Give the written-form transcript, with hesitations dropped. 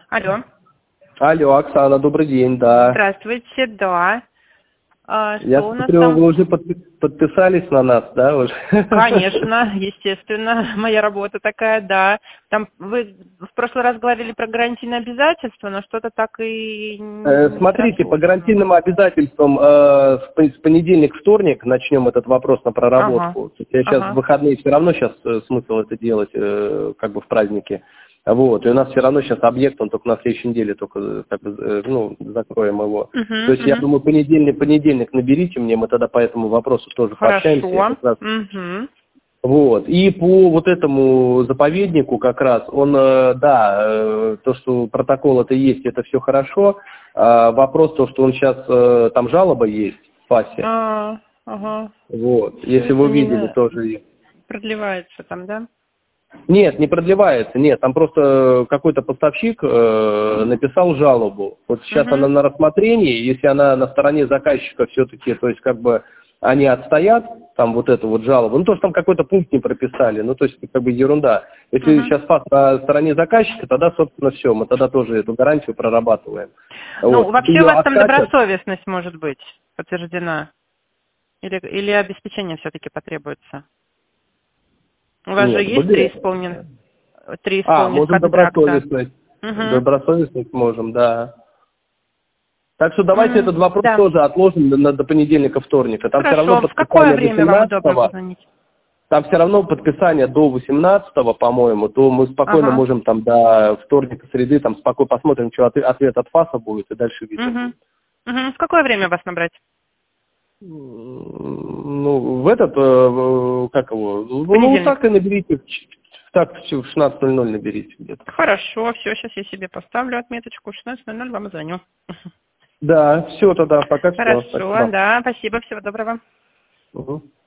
Алло. Алло, Оксана, добрый день, да. Здравствуйте, да. Я Что у нас смотрю, там? вы уже подписались на нас, да, уже? Конечно, естественно, моя работа такая, да. Там вы в прошлый раз говорили про гарантийные обязательства, но что-то так и не Смотрите, по срослось. гарантийным обязательствам с понедельник, вторник начнем этот вопрос на Ага, проработку. Я сейчас в ага. выходные все равно сейчас смысл это делать, как бы в празднике. Вот, и у нас все равно сейчас объект, он только на следующей неделе только закроем его. То есть я Угу. думаю, понедельник наберите мне, мы тогда по этому вопросу тоже пообщаемся. Я Хорошо. как раз. Угу. Вот. И по вот этому заповеднику как раз, он, то, что протокол это есть, это все хорошо. Вопрос то, что он сейчас, там жалоба есть в ФАСе. Ага. Вот. Все Если это вы не видели, тоже есть. продлевается там, да? Нет, не продлевается, нет, там просто какой-то поставщик написал жалобу. Вот сейчас она Угу. на рассмотрении, если она на стороне заказчика все-таки, то есть как бы они отстоят, там вот эту вот жалобу, ну то, что там какой-то пункт не прописали, ну то есть как бы ерунда. Если Угу. сейчас факт на стороне заказчика, тогда, собственно, все, мы тогда тоже эту гарантию прорабатываем. Ну, Вот. вообще у Ее вас там откатят. добросовестность может быть подтверждена? Или обеспечение все-таки потребуется? У вас же Нет, есть были. три исполненных Можем контракта. добросовестность. Угу. Добросовестность можем, да. Так что давайте этот вопрос Да. тоже отложим до понедельника, вторника. Там все равно Хорошо. В какое подписание время вам удобно 18-го, позвонить? там все равно подписание до 18-го, по-моему, то мы спокойно Ага. можем там до вторника, среды, там спокойно посмотрим, что ответ от ФАСа будет, и дальше видно Угу. будет. Угу. В какое время вас набрать? Ну, в этот, как его, В ну, понедельник. так и наберите, так в 16:00 наберите где-то. Хорошо. Все, сейчас я себе поставлю отметочку. В 16:00 вам звоню. Да, все тогда, пока все, Хорошо. спасибо. Да, спасибо. Всего доброго. Угу.